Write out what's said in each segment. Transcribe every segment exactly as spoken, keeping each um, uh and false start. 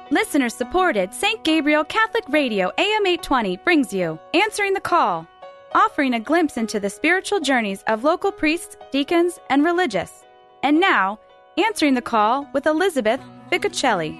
Listener-supported Saint Gabriel Catholic Radio A M eight twenty brings you Answering the Call, offering a glimpse into the spiritual journeys of local priests, deacons, and religious. And now, Answering the Call with Elizabeth Ficocelli.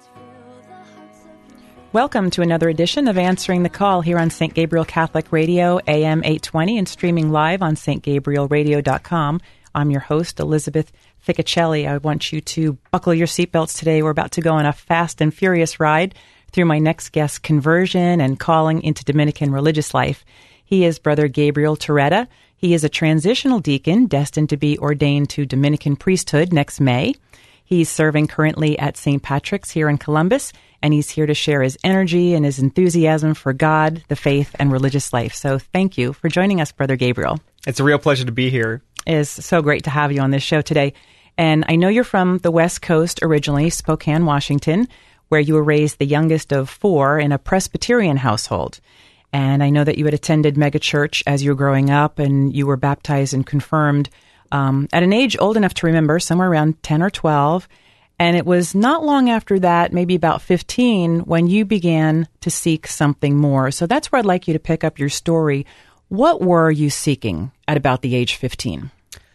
Welcome to another edition of Answering the Call here on Saint Gabriel Catholic Radio A M eight twenty and streaming live on s t gabriel radio dot com. I'm your host, Elizabeth Ficocelli. I want you to buckle your seatbelts today. We're about to go on a fast and furious ride through my next guest's conversion and calling into Dominican religious life. He is Brother Gabriel Torretta. He is a transitional deacon destined to be ordained to Dominican priesthood next May. He's serving currently at Saint Patrick's here in Columbus, and he's here to share his energy and his enthusiasm for God, the faith, and religious life. So thank you for joining us, Brother Gabriel. It's a real pleasure to be here. It is so great to have you on this show today. And I know you're from the West Coast originally, Spokane, Washington, where you were raised the youngest of four in a Presbyterian household. And I know that you had attended megachurch as you were growing up, and you were baptized and confirmed um, at an age old enough to remember, somewhere around ten or twelve. And it was not long after that, maybe about fifteen, when you began to seek something more. So that's where I'd like you to pick up your story. What were you seeking at about the age fifteen?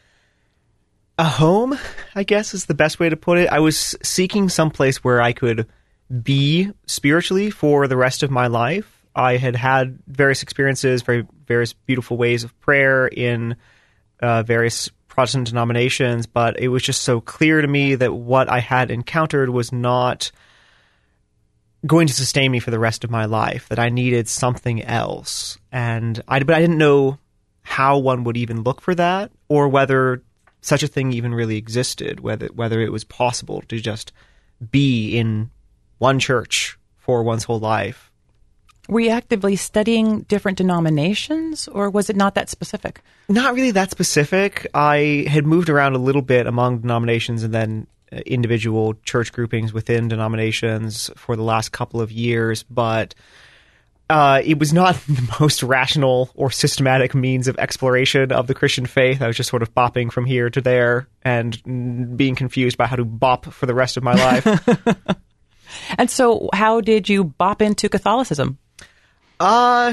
A home, I guess, is the best way to put it. I was seeking someplace where I could be spiritually for the rest of my life. I had had various experiences, very various beautiful ways of prayer in uh, various Protestant denominations, but it was just so clear to me that what I had encountered was not going to sustain me for the rest of my life, that I needed something else. And I, but I didn't know how one would even look for that, or whether such a thing even really existed, whether whether it was possible to just be in one church for one's whole life. Were you actively studying different denominations, or was it not that specific? Not really that specific. I had moved around a little bit among denominations and then individual church groupings within denominations for the last couple of years, but uh, it was not the most rational or systematic means of exploration of the Christian faith. I was just sort of bopping from here to there and being confused by how to bop for the rest of my life. And so how did you bop into Catholicism? Uh,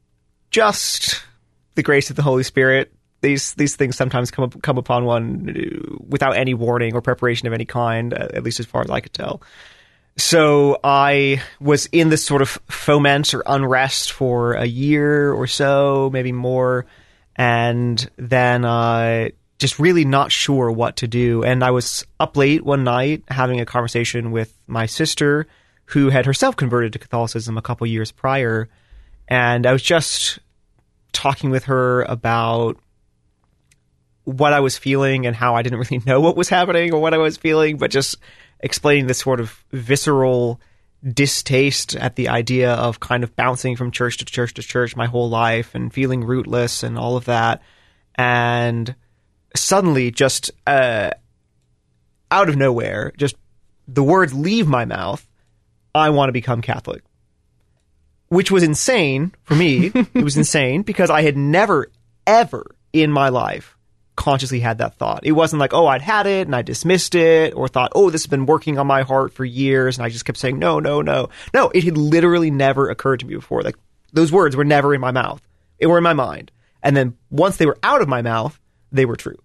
just the grace of the Holy Spirit. These these things sometimes come up, come upon one without any warning or preparation of any kind, at least as far as I could tell. So I was in this sort of foment or unrest for a year or so, maybe more, and then uh, just really not sure what to do. And I was up late one night having a conversation with my sister, who had herself converted to Catholicism a couple years prior, and I was just talking with her about what I was feeling and how I didn't really know what was happening or what I was feeling, but just explaining this sort of visceral distaste at the idea of kind of bouncing from church to church to church my whole life and feeling rootless and all of that. And suddenly, just uh, out of nowhere, just the words leave my mouth, I want to become Catholic. Which was insane for me. It was insane because I had never, ever in my life consciously had that thought. It wasn't like, oh, I'd had it and I dismissed it, or thought, oh, this has been working on my heart for years, and I just kept saying, no, no, no. No, it had literally never occurred to me before. Like, those words were never in my mouth. They were in my mind. And then once they were out of my mouth, they were true.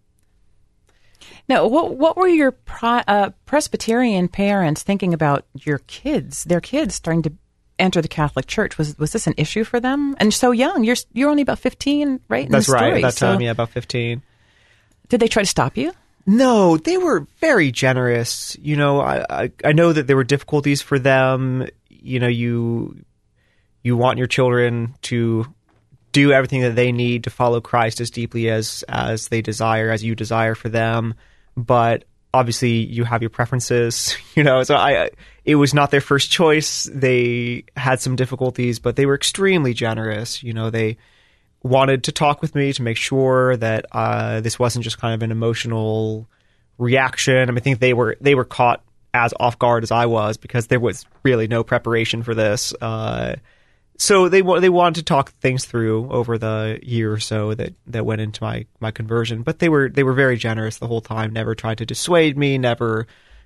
Now, what what were your pri- uh, Presbyterian parents thinking about your kids, their kids starting to enter the Catholic Church? Was was this an issue for them? And so young, you're you're only about fifteen, right? In That's the story, right. At that time, so yeah, about fifteen. Did they try to stop you? No, they were very generous. You know, I, I I know that there were difficulties for them. You know, you you want your children to do everything that they need to follow Christ as deeply as as they desire, as you desire for them. But obviously, you have your preferences. You know, so I it was not their first choice. They had some difficulties, but they were extremely generous. You know, they wanted to talk with me to make sure that uh, this wasn't just kind of an emotional reaction. I mean, I think they were they were caught as off guard as I was because there was really no preparation for this. Uh, so they they wanted to talk things through over the year or so that, that went into my, my conversion. But they were they were very generous the whole time. Never tried to dissuade me. Never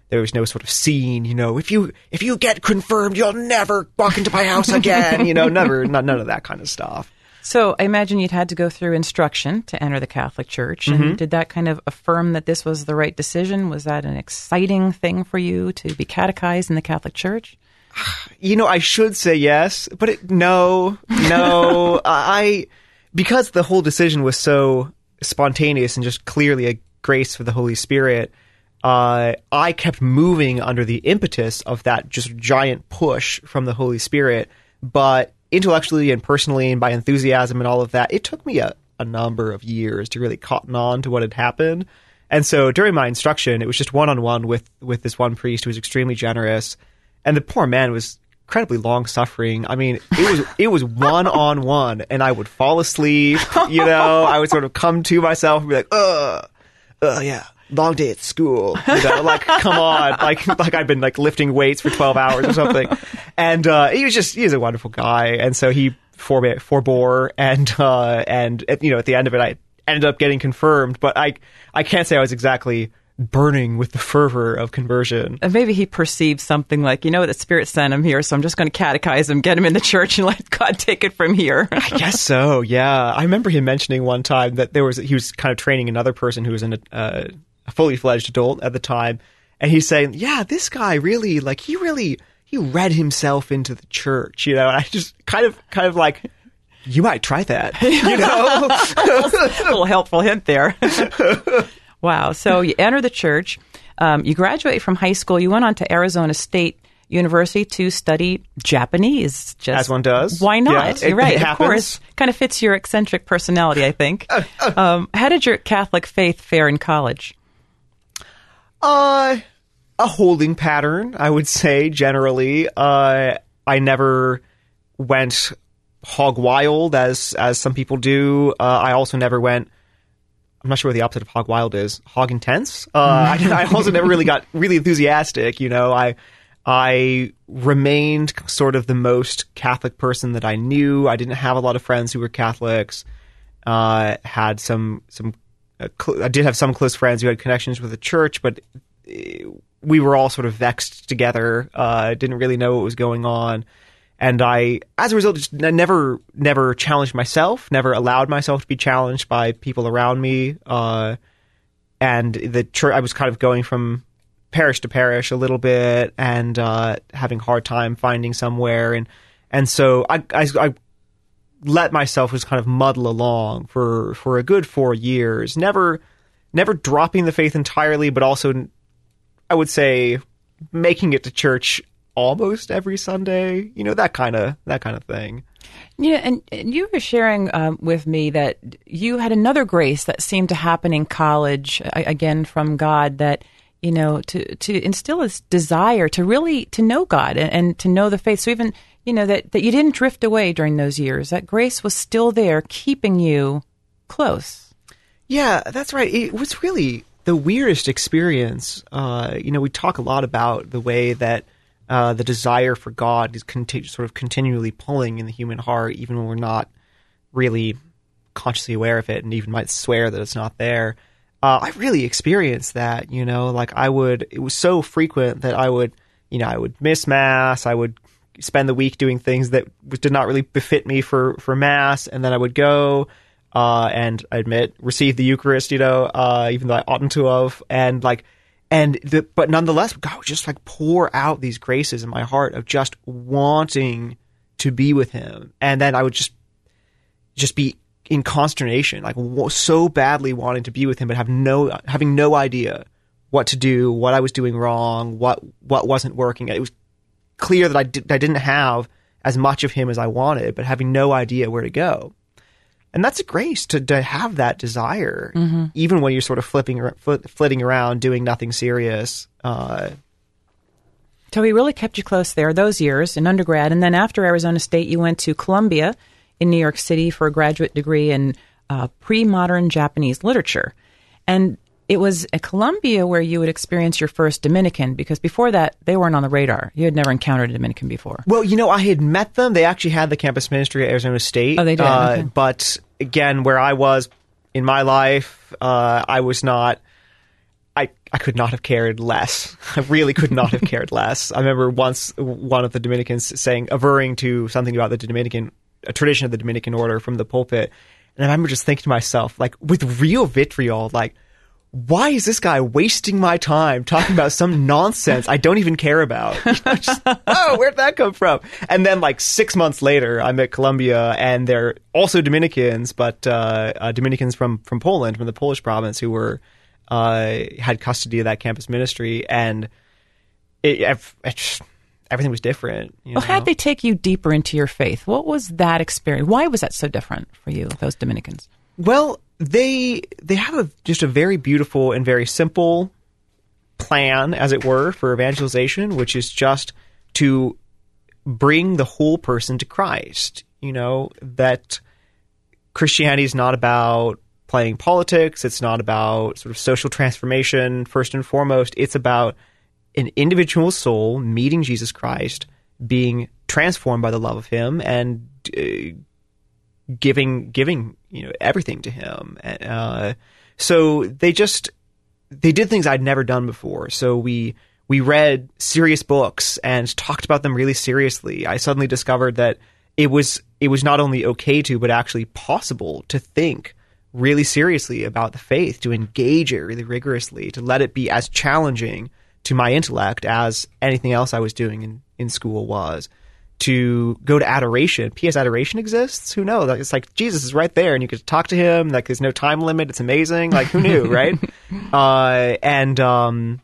there was no sort of scene, you know, if you if you get confirmed, you'll never walk into my house again, you know, never, not, none of that kind of stuff. So I imagine you'd had to go through instruction to enter the Catholic Church. And Mm-hmm. did that kind of affirm that this was the right decision? Was that an exciting thing for you to be catechized in the Catholic Church? You know, I should say yes, but it, no, no. I, because the whole decision was so spontaneous and just clearly a grace for the Holy Spirit, uh, I kept moving under the impetus of that just giant push from the Holy Spirit. But intellectually and personally and by enthusiasm and all of that, it took me a, a number of years to really cotton on to what had happened. And so during my instruction, it was just one-on-one with, with this one priest who was extremely generous. And the poor man was incredibly long-suffering. I mean, it was it was one-on-one, and I would fall asleep, you know. I would sort of come to myself and be like, ugh, ugh, yeah, long day at school. You know, like, come on. Like, like I've been, like, lifting weights for twelve hours or something. And uh, he was just, he was a wonderful guy. And so he forbe- forbore, and, uh, and you know, at the end of it, I ended up getting confirmed. But I, I can't say I was exactly burning with the fervor of conversion. And maybe he perceived something like, you know, the Spirit sent him here, so I'm just going to catechize him, get him in the church, and let God take it from here. I guess so, yeah. I remember him mentioning one time that there was he was kind of training another person who was an, uh, a fully fledged adult at the time, and he's saying, yeah, this guy really, like, he really, he read himself into the church, you know, and I just kind of, kind of like, you might try that, you know? A little helpful hint there. Wow. So you enter the church, um, you graduate from high school, you went on to Arizona State University to study Japanese. Just, as one does. Why not? Yeah, You're it, right. it of happens. course. Kind of fits your eccentric personality, I think. um, how did your Catholic faith fare in college? Uh, a holding pattern, I would say, generally. Uh, I never went hog wild, as as some people do. Uh, I also never went, I'm not sure what the opposite of hog wild is, hog intense. Uh, I, I also never really got really enthusiastic, you know. I I remained sort of the most Catholic person that I knew. I didn't have a lot of friends who were Catholics. Uh, had some some uh, cl- I did have some close friends who had connections with the church, but we were all sort of vexed together. Uh, didn't really know what was going on. And I, as a result, just never, never challenged myself, never allowed myself to be challenged by people around me. Uh, and the church, I was kind of going from parish to parish a little bit, and uh, having a hard time finding somewhere. And and so I, I, I let myself just kind of muddle along for, for a good four years, never, never dropping the faith entirely, but also, I would say, making it to church almost every Sunday, you know, that kind of that kind of thing. Yeah, and, and you were sharing um, with me that you had another grace that seemed to happen in college, again from God, that, you know, to to instill this desire to really to know God and, and to know the faith. So even, you know, that, that you didn't drift away during those years. That grace was still there, keeping you close. Yeah, that's right. It was really the weirdest experience. Uh, you know, we talk a lot about the way that Uh, the desire for God is conti- sort of continually pulling in the human heart, even when we're not really consciously aware of it, and even might swear that it's not there. Uh, I really experienced that, you know, like I would, it was so frequent that I would, you know, I would miss Mass, I would spend the week doing things that did not really befit me for, for Mass, and then I would go uh, and, I admit, receive the Eucharist, you know, uh, even though I oughtn't to have, and like, And the, but nonetheless, God would just like pour out these graces in my heart of just wanting to be with Him, and then I would just just be in consternation, like so badly wanting to be with Him, but have no having no idea what to do, what I was doing wrong, what what wasn't working. It was clear that I did, I didn't have as much of Him as I wanted, but having no idea where to go. And that's a grace to, to have that desire, mm-hmm. even when you're sort of flipping, fl- flitting around, doing nothing serious. Uh, so He really kept you close there those years in undergrad. And then after Arizona State, you went to Columbia in New York City for a graduate degree in uh, pre-modern Japanese literature. And it was at Columbia where you would experience your first Dominican, because before that, they weren't on the radar. You had never encountered a Dominican before. Well, you know, I had met them. They actually had the campus ministry at Arizona State. Oh, they did? Uh, okay. But again, where I was in my life, uh, I was not... I, I could not have cared less. I really could not have cared less. I remember once one of the Dominicans saying, averring to something about the Dominican, a tradition of the Dominican order from the pulpit. And I remember just thinking to myself, like, with real vitriol, like, why is this guy wasting my time talking about some nonsense I don't even care about? You know, just, oh, where'd that come from? And then like six months later, I'm at Columbia, and they're also Dominicans, but uh, uh, Dominicans from, from Poland, from the Polish province, who were uh, had custody of that campus ministry. And it, it, it just, everything was different. You well, know? How'd they take you deeper into your faith? What was that experience? Why was that so different for you, those Dominicans? Well, they they have a, just a very beautiful and very simple plan, as it were, for evangelization, which is just to bring the whole person to Christ. You know, that Christianity is not about playing politics. It's not about sort of social transformation, first and foremost. It's about an individual soul meeting Jesus Christ, being transformed by the love of him, and uh, giving giving you know everything to him. Uh, so they just they did things I'd never done before. So we we read serious books and talked about them really seriously. I suddenly discovered that it was it was not only okay to, but actually possible to think really seriously about the faith, to engage it really rigorously, to let it be as challenging to my intellect as anything else I was doing in, in school was. To go to adoration. P S adoration exists? Who knows? Like, it's like Jesus is right there, and you could talk to him. Like, there's no time limit. It's amazing. Like, who knew, right? Uh, and um,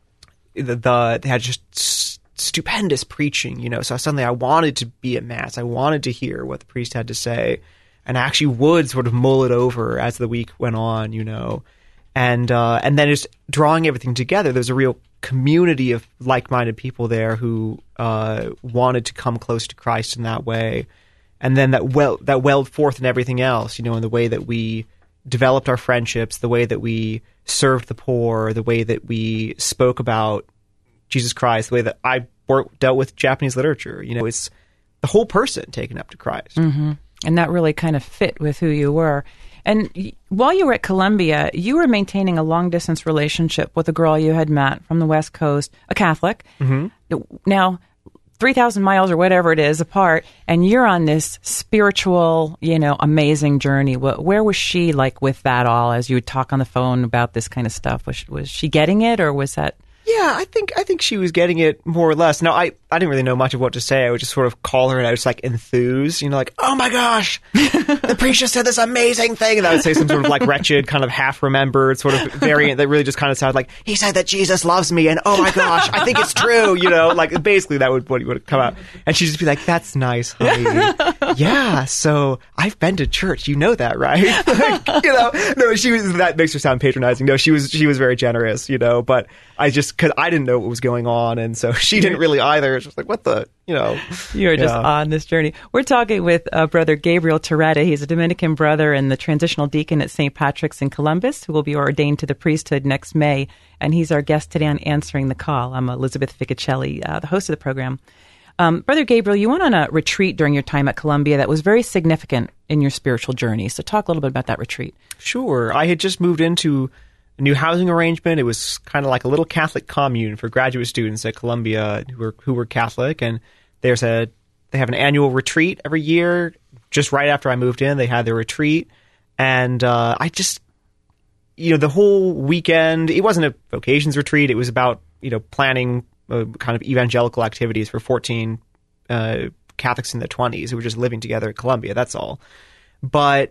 the, the they had just st- stupendous preaching, you know. So suddenly I wanted to be at Mass. I wanted to hear what the priest had to say, and I actually would sort of mull it over as the week went on, you know. And uh, and then just drawing everything together, there's a real community of like-minded people there who uh, wanted to come close to Christ in that way. And then that well that welled forth in everything else, you know, in the way that we developed our friendships, the way that we served the poor, the way that we spoke about Jesus Christ, the way that I work, dealt with Japanese literature. You know, it's the whole person taken up to Christ. Mm-hmm. And that really kind of fit with who you were. And y- while you were at Columbia, you were maintaining a long-distance relationship with a girl you had met from the West Coast, a Catholic. Mm-hmm. Now, three thousand miles or whatever it is apart, and you're on this spiritual, you know, amazing journey. Where was she, like, with that all, as you would talk on the phone about this kind of stuff? Was, was she getting it, or was that... Yeah, I think I think she was getting it more or less. Now, I, I didn't really know much of what to say. I would just sort of call her, and I was like enthused, you know, like, oh my gosh, the priest just said this amazing thing. And I would say some sort of like wretched, kind of half-remembered sort of variant that really just kind of sounded like, he said that Jesus loves me, and oh my gosh, I think it's true, you know, like basically that would what would come out. And she'd just be like, that's nice, honey. Yeah, so I've been to church, you know that, right? Like, you know, no, she was, that makes her sound patronizing. No, she was she was very generous, you know, but I just, because I didn't know what was going on, and so she didn't really either. It's just like, what the, you know. You're just yeah. on this journey. We're talking with uh, Brother Gabriel Torretta. He's a Dominican brother and the transitional deacon at Saint Patrick's in Columbus, who will be ordained to the priesthood next May, and he's our guest today on Answering the Call. I'm Elizabeth Ficocelli, uh, the host of the program. Um, Brother Gabriel, you went on a retreat during your time at Columbia that was very significant in your spiritual journey. So talk a little bit about that retreat. Sure. I had just moved into a new housing arrangement. It was kind of like a little Catholic commune for graduate students at Columbia who were who were Catholic, and there's a they have an annual retreat every year. Just right after I moved in, they had their retreat, and uh, I just, you know, the whole weekend. It wasn't a vocations retreat. It was about, you know, planning uh, kind of evangelical activities for fourteen uh, Catholics in their twenties who were just living together at Columbia. That's all, but.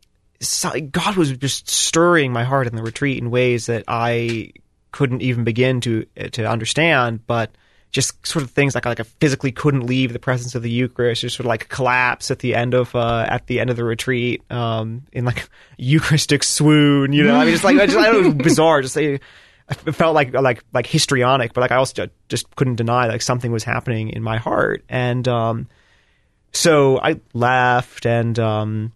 So God was just stirring my heart in the retreat in ways that I couldn't even begin to to understand, but just sort of things like like I physically couldn't leave the presence of the Eucharist, just sort of like collapse at the end of uh, at the end of the retreat um, in like Eucharistic swoon, you know. I mean, just like I, just, I don't know, it was bizarre. Just like, it felt like like like histrionic, but like I also just couldn't deny like something was happening in my heart, and um, so I left and. Um,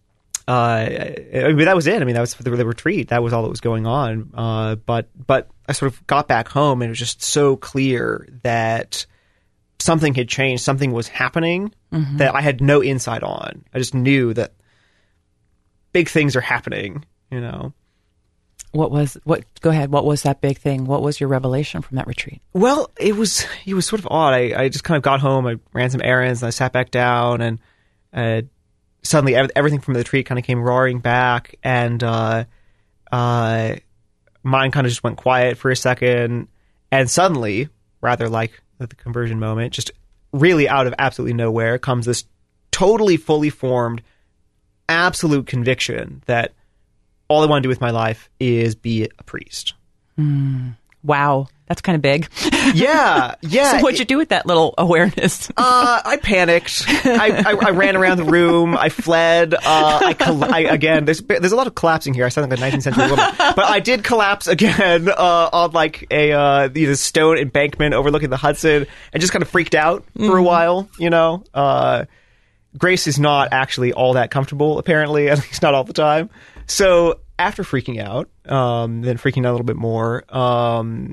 Uh, I mean, that was it. I mean, that was for the, the retreat. That was all that was going on. Uh, but but I sort of got back home, and it was just so clear that something had changed. Something was happening mm-hmm. that I had no insight on. I just knew that big things are happening, you know. What was what? Go ahead. What was that big thing? What was your revelation from that retreat? Well, it was it was sort of odd. I, I just kind of got home. I ran some errands, and I sat back down, and uh, suddenly ev- everything from the retreat kind of came roaring back, and uh, uh, mine kind of just went quiet for a second, and suddenly, rather like the conversion moment, just really out of absolutely nowhere comes this totally fully formed, absolute conviction that all I want to do with my life is be a priest. Mm. Wow. That's kind of big. Yeah. Yeah. So what'd you do with that little awareness? uh, I panicked. I, I, I ran around the room. I fled. Uh, I, coll- I again, there's there's a lot of collapsing here. I sound like a nineteenth century woman. But I did collapse again uh, on like a uh, you know, stone embankment overlooking the Hudson and just kind of freaked out for mm. a while, you know. Uh, Grace is not actually all that comfortable, apparently, at least not all the time. So after freaking out, um, then freaking out a little bit more, um,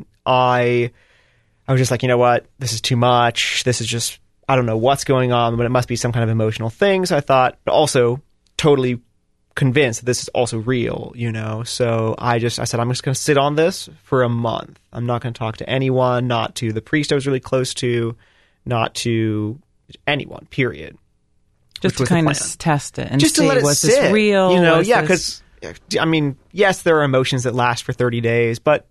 I I was just like, you know what? This is too much. This is just, I don't know what's going on, but it must be some kind of emotional thing. So I thought, but also totally convinced that this is also real, you know? So I just, I said, I'm just going to sit on this for a month. I'm not going to talk to anyone, not to the priest I was really close to, not to anyone, period. Just to kind of test it and just see, to let it was sit, this real? You know, was yeah, this... because, I mean, yes, there are emotions that last for thirty days, but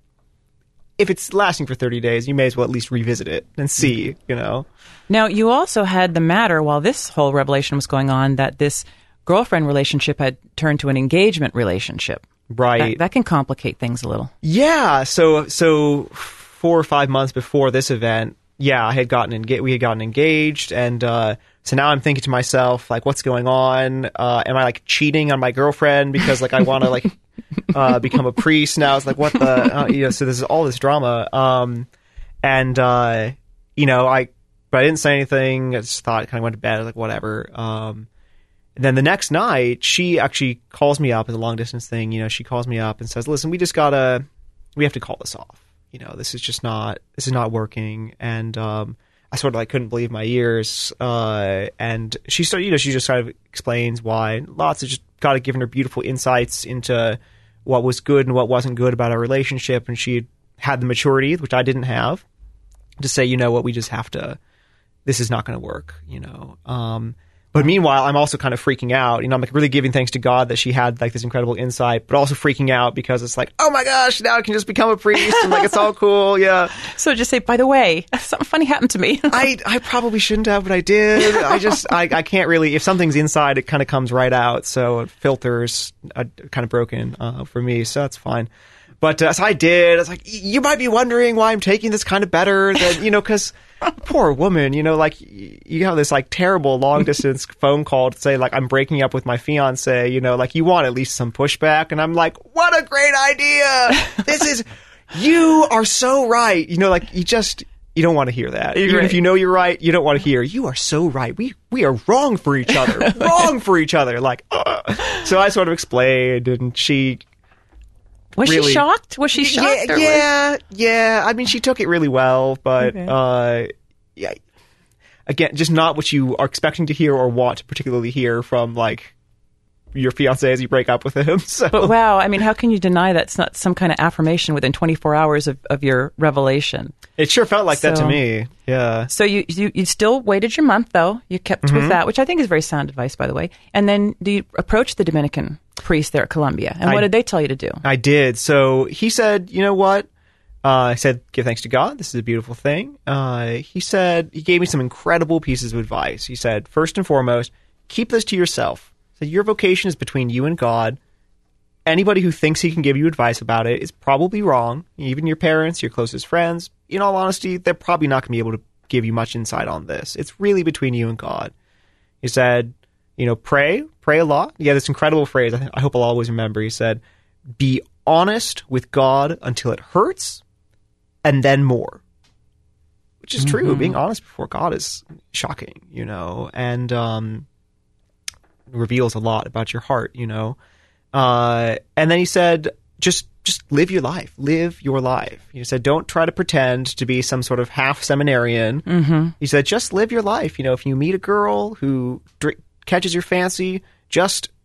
if it's lasting for thirty days, you may as well at least revisit it and see, you know. Now, you also had the matter while this whole revelation was going on that this girlfriend relationship had turned to an engagement relationship. Right. That, that can complicate things a little. Yeah. So, so four or five months before this event, yeah, I had gotten engaged. We had gotten engaged, and uh, so now I'm thinking to myself, like, what's going on? Uh, am I like cheating on my girlfriend because like I want to like uh, become a priest now? It's like, what the, uh, you know? So there's all this drama, um, and uh, you know, I but I didn't say anything. I just thought, kind of went to bed, like whatever. Um, and then the next night, she actually calls me up as a long distance thing. You know, she calls me up and says, "Listen, we just gotta, we have to call this off. You know, this is just not, this is not working." And um, I sort of like couldn't believe my ears. Uh, and she started, you know, she just kind of explains why. Lots of just God had given her beautiful insights into what was good and what wasn't good about our relationship. And she had the maturity, which I didn't have, to say, you know what, we just have to, this is not going to work, you know. Um, But meanwhile, I'm also kind of freaking out. You know, I'm like really giving thanks to God that she had like this incredible insight, but also freaking out because it's like, oh my gosh, now I can just become a priest and like it's all cool. Yeah. So just say, by the way, something funny happened to me. I, I probably shouldn't have, but I did. I just, I, I can't really, if something's inside, it kind of comes right out. So it filters are kind of broken uh, for me. So that's fine. But uh, so I did. I was like, you might be wondering why I'm taking this kind of better than, you know, because poor woman, you know, like you have this like terrible long distance phone call to say like I'm breaking up with my fiance, you know, like you want at least some pushback. And I'm like, what a great idea. This is, you are so right. You know, like you just, you don't want to hear that. You're Even right. if you know you're right, you don't want to hear, you are so right. We we are wrong for each other. Wrong for each other. Like, uh. So I sort of explained and she... Was really, she shocked? Was she shocked? Yeah, or yeah, was... yeah. I mean, she took it really well, but okay. uh, yeah. Again, just not what you are expecting to hear or want to particularly hear from like your fiance as you break up with him. So. But wow, I mean, how can you deny that's not some kind of affirmation within twenty-four hours of, of your revelation? It sure felt like so, that to me. Yeah. So you, you you still waited your month though. You kept mm-hmm. with that, which I think is very sound advice, by the way. And then do you approach the Dominican priest there at Columbia? And what I, did they tell you to do? I did. So he said, you know what? Uh, I said, give thanks to God. This is a beautiful thing. Uh, he said, he gave me some incredible pieces of advice. He said, first and foremost, keep this to yourself. So your vocation is between you and God. Anybody who thinks he can give you advice about it is probably wrong. Even your parents, your closest friends, in all honesty, they're probably not going to be able to give you much insight on this. It's really between you and God. He said, you know, pray, pray a lot. Yeah, this incredible phrase I, I hope I'll always remember. He said, be honest with God until it hurts, and then more. Which is mm-hmm. true. Being honest before God is shocking, you know, and um, reveals a lot about your heart, you know. Uh, and then he said, just just live your life. Live your life. He said, don't try to pretend to be some sort of half seminarian. Mm-hmm. He said, just live your life. You know, if you meet a girl who dr- catches your fancy, just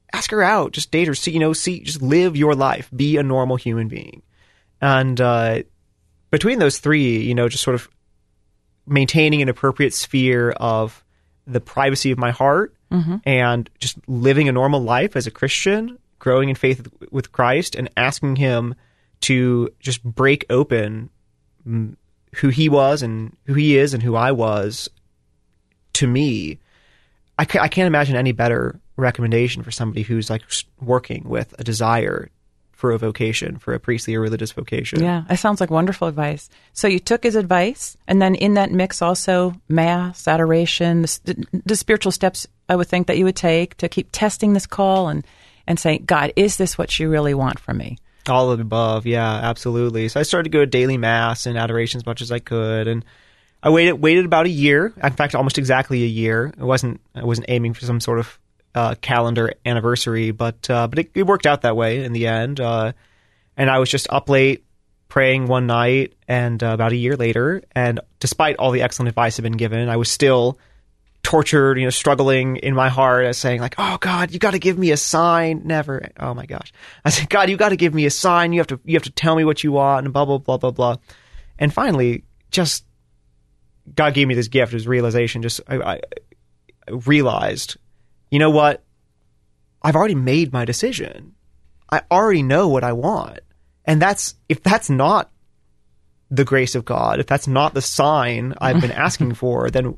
ask her out, just date her, see, you know, see, just live your life, be a normal human being. And uh, between those three, you know, just sort of maintaining an appropriate sphere of the privacy of my heart mm-hmm. and just living a normal life as a Christian, growing in faith with Christ, and asking him to just break open who he was and who he is and who I was to me. I, ca- I can't imagine any better recommendation for somebody who's like working with a desire for a vocation, for a priestly or religious vocation. Yeah, it sounds like wonderful advice. So you took his advice, and then in that mix also mass, adoration, the, the spiritual steps I would think that you would take to keep testing this call and, and saying, God, is this what you really want from me? All of the above, yeah, absolutely. So I started to go to daily mass and adoration as much as I could, and I waited waited about a year. In fact, almost exactly a year. I wasn't I wasn't aiming for some sort of uh, calendar anniversary, but uh, but it, it worked out that way in the end. Uh, and I was just up late praying one night, and uh, about a year later, and despite all the excellent advice I'd been given, I was still tortured, you know, struggling in my heart as saying like, oh God, you got to give me a sign. Never. Oh my gosh. I said, God, you got to give me a sign. You have to, you have to tell me what you want, and blah, blah, blah, blah, blah. And finally, just God gave me this gift, this realization. Just, I, I realized, you know what? I've already made my decision. I already know what I want. And that's, if that's not the grace of God, if that's not the sign I've been asking for, then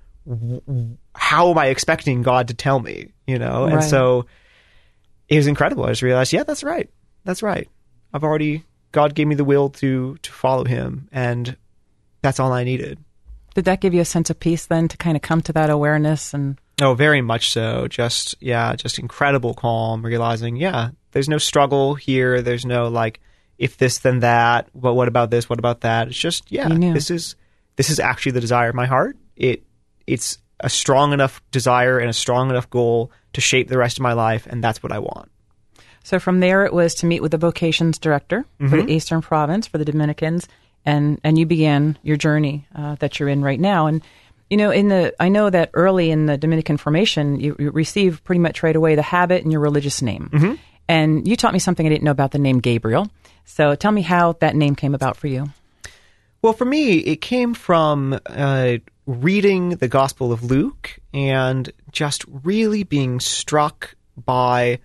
how am I expecting God to tell me, you know? And right. so it was incredible. I just realized, yeah, that's right. That's right. I've already, God gave me the will to, to follow him, and that's all I needed. Did that give you a sense of peace then, to kind of come to that awareness? And oh, very much so. Just, yeah, just incredible calm, realizing, yeah, there's no struggle here. There's no like, if this, then that, but what about this? What about that? It's just, yeah, this is, this is actually the desire of my heart. It, It's a strong enough desire and a strong enough goal to shape the rest of my life, and that's what I want. So from there, it was to meet with the vocations director mm-hmm. for the Eastern Province for the Dominicans, and, and you began your journey uh, that you're in right now. And you know, in the I know that early in the Dominican formation, you, you received pretty much right away the habit and your religious name. Mm-hmm. And you taught me something I didn't know about the name Gabriel. So tell me how that name came about for you. Well, for me, it came from uh, reading the Gospel of Luke and just really being struck by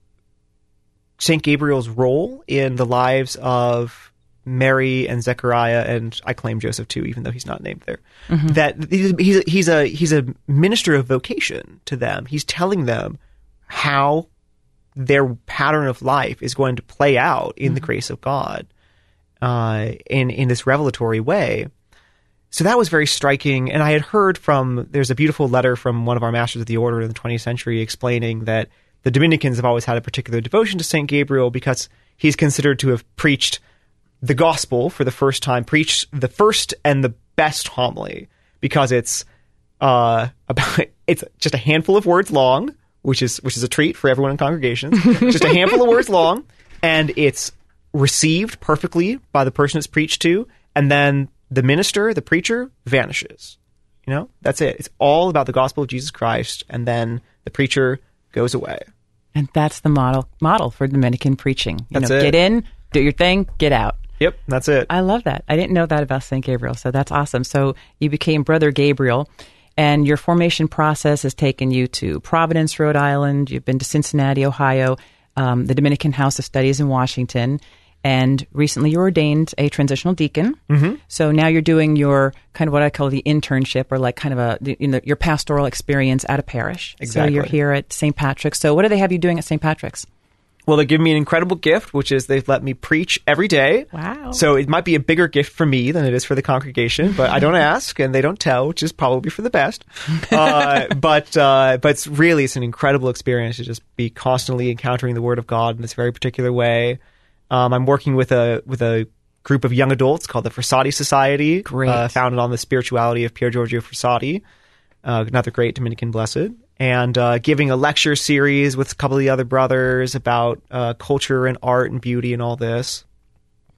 Saint Gabriel's role in the lives of Mary and Zechariah, and I claim Joseph too, even though he's not named there. Mm-hmm. That he's, he's, he's a he's a minister of vocation to them. He's telling them how their pattern of life is going to play out in mm-hmm. the grace of God. Uh, in, in this revelatory way. So that was very striking. And I had heard from, there's a beautiful letter from one of our masters of the order in the twentieth century explaining that the Dominicans have always had a particular devotion to Saint Gabriel because he's considered to have preached the gospel for the first time, preached the first and the best homily, because it's uh, about it's just a handful of words long, which is which is a treat for everyone in congregations. Just a handful of words long, and it's received perfectly by the person it's preached to, and then the minister, the preacher, vanishes. You know, that's it. It's all about the gospel of Jesus Christ, and then the preacher goes away. And that's the model model for Dominican preaching. You that's know, it. Get in, do your thing, get out. Yep, that's it. I love that. I didn't know that about Saint Gabriel, so that's awesome. So you became Brother Gabriel, and your formation process has taken you to Providence, Rhode Island. You've been to Cincinnati, Ohio, um, the Dominican House of Studies in Washington. And recently you were ordained a transitional deacon. Mm-hmm. So now you're doing your kind of what I call the internship, or like kind of a, you know, your pastoral experience at a parish. Exactly. So you're here at Saint Patrick's. So what do they have you doing at Saint Patrick's? Well, they give me an incredible gift, which is they've let me preach every day. Wow. So it might be a bigger gift for me than it is for the congregation, but I don't ask and they don't tell, which is probably for the best. Uh, but uh, but it's really, it's an incredible experience to just be constantly encountering the Word of God in this very particular way. Um, I'm working with a with a group of young adults called the Frassati Society, great. Uh, founded on the spirituality of Pier Giorgio Frassati, uh, another great Dominican blessed, and uh, giving a lecture series with a couple of the other brothers about uh, culture and art and beauty and all this.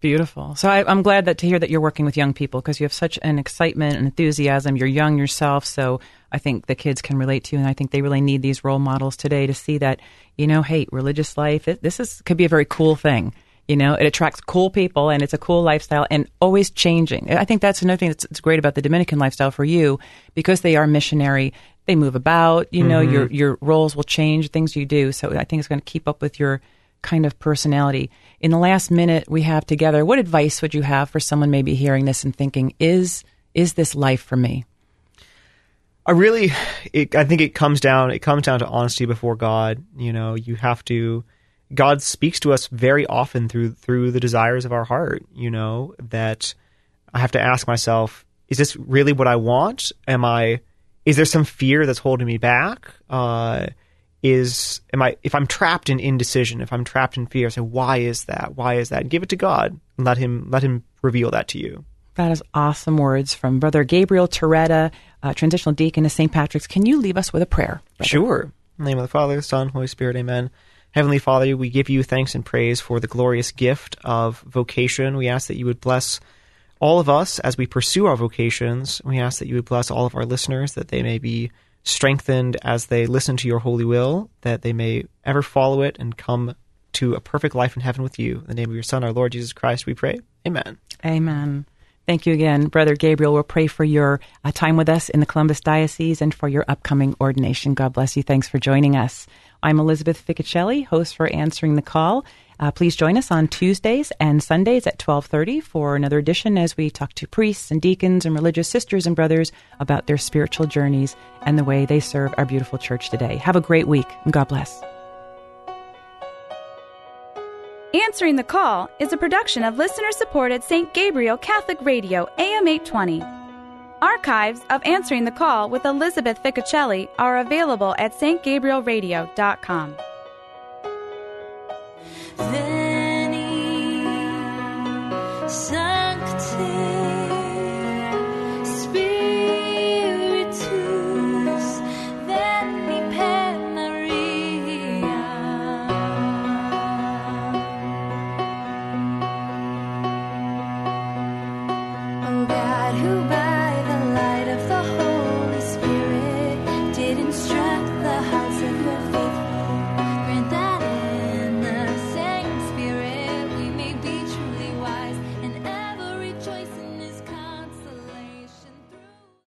Beautiful. So I, I'm glad that to hear that you're working with young people, because you have such an excitement and enthusiasm. You're young yourself, so I think the kids can relate to you, and I think they really need these role models today to see that, you know, hey, religious life, it, this is could be a very cool thing. You know, it attracts cool people, and it's a cool lifestyle, and always changing. I think that's another thing that's, that's great about the Dominican lifestyle for you, because they are missionary. They move about. You know, mm-hmm. your your roles will change, things you do. So I think it's going to keep up with your kind of personality. In the last minute we have together, what advice would you have for someone maybe hearing this and thinking, is is this life for me? I really, it, I think it comes down, it comes down to honesty before God. You know, you have to, God speaks to us very often through, through the desires of our heart, you know, that I have to ask myself, is this really what I want? Am I, is there some fear that's holding me back? Uh, is, am I, if I'm trapped in indecision, if I'm trapped in fear, I say, why is that? Why is that? And give it to God and let him, let him reveal that to you. That is awesome words from Brother Gabriel Torretta, uh, transitional deacon of Saint Patrick's. Can you leave us with a prayer, brother? Sure. In the name of the Father, the Son, Holy Spirit, amen. Heavenly Father, we give you thanks and praise for the glorious gift of vocation. We ask that you would bless all of us as we pursue our vocations. We ask that you would bless all of our listeners, that they may be strengthened as they listen to your holy will, that they may ever follow it and come to a perfect life in heaven with you. In the name of your Son, our Lord Jesus Christ, we pray. Amen. Amen. Thank you again, Brother Gabriel. We'll pray for your uh, time with us in the Columbus Diocese and for your upcoming ordination. God bless you. Thanks for joining us. I'm Elizabeth Ficcicelli, host for Answering the Call. Uh, please join us on Tuesdays and Sundays at twelve thirty for another edition as we talk to priests and deacons and religious sisters and brothers about their spiritual journeys and the way they serve our beautiful church today. Have a great week, and God bless. Answering the Call is a production of listener-supported Saint Gabriel Catholic Radio, A M eight twenty. Archives of Answering the Call with Elizabeth Ficcicelli are available at s t gabriel radio dot com.